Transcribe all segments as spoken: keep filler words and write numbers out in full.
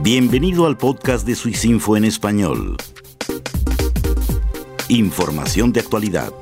Bienvenido al podcast de Swissinfo en español. Información de actualidad.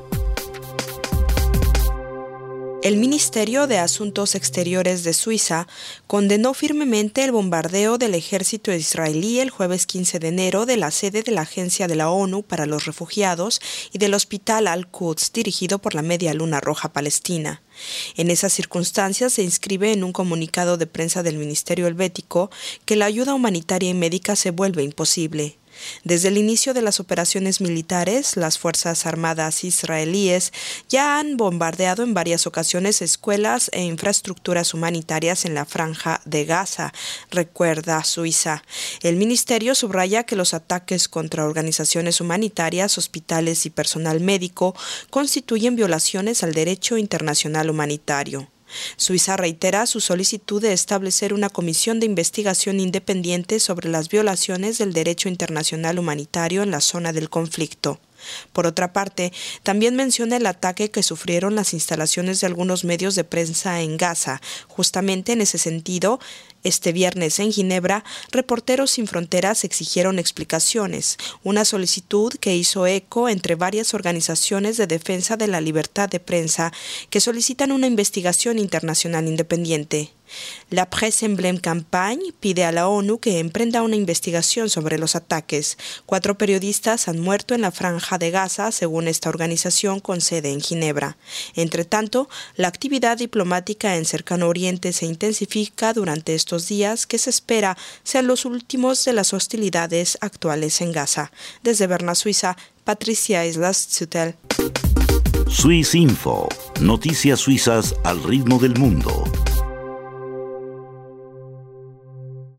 El Ministerio de Asuntos Exteriores de Suiza condenó firmemente el bombardeo del ejército israelí el jueves quince de enero de la sede de la Agencia de la ONU para los Refugiados y del Hospital Al-Quds, dirigido por la Media Luna Roja Palestina. En esas circunstancias se inscribe en un comunicado de prensa del Ministerio helvético que la ayuda humanitaria y médica se vuelve imposible. Desde el inicio de las operaciones militares, las Fuerzas Armadas israelíes ya han bombardeado en varias ocasiones escuelas e infraestructuras humanitarias en la Franja de Gaza, recuerda Suiza. El ministerio subraya que los ataques contra organizaciones humanitarias, hospitales y personal médico constituyen violaciones al derecho internacional humanitario. Suiza reitera su solicitud de establecer una comisión de investigación independiente sobre las violaciones del derecho internacional humanitario en la zona del conflicto. Por otra parte, también menciona el ataque que sufrieron las instalaciones de algunos medios de prensa en Gaza. Justamente en ese sentido, este viernes en Ginebra, Reporteros Sin Fronteras exigieron explicaciones, una solicitud que hizo eco entre varias organizaciones de defensa de la libertad de prensa que solicitan una investigación internacional independiente. La Presse Emblème Campagne pide a la ONU que emprenda una investigación sobre los ataques. Cuatro periodistas han muerto en la Franja de Gaza, según esta organización con sede en Ginebra. Entre tanto, la actividad diplomática en Cercano Oriente se intensifica durante estos días que se espera sean los últimos de las hostilidades actuales en Gaza. Desde Berna, Suiza, Patricia Islas-Zutel. Swissinfo, noticias suizas al ritmo del mundo.